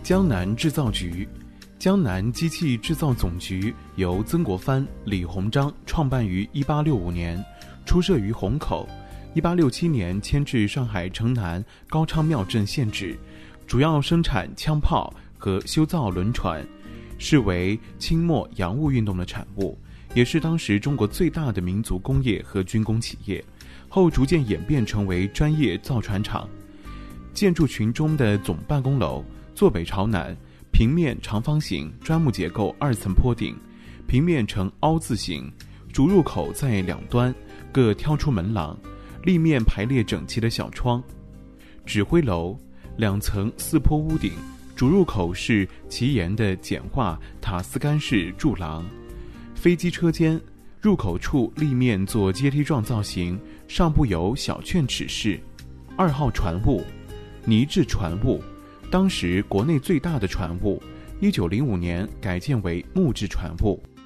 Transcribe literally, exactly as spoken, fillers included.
江南制造局。江南机器制造总局由曾国藩、李鸿章创办于一八六五年，出设于虹口。一八六七年迁至上海城南高昌庙镇现址，主要生产枪炮和修造轮船，是为清末洋务运动的产物，也是当时中国最大的民族工业和军工企业，后逐渐演变成为专业造船厂。建筑群中的总办公楼坐北朝南，平面长方形，砖木结构，二层坡顶，平面呈凹字形，主入口在两端各挑出门廊，立面排列整齐的小窗。指挥楼两层四坡屋顶，主入口是齐檐的简化塔斯干式柱廊。飞机车间入口处立面做阶梯状造型，上部有小券齿式。二号船坞，泥制船坞，当时国内最大的船坞，一九零五年改建为木质船坞。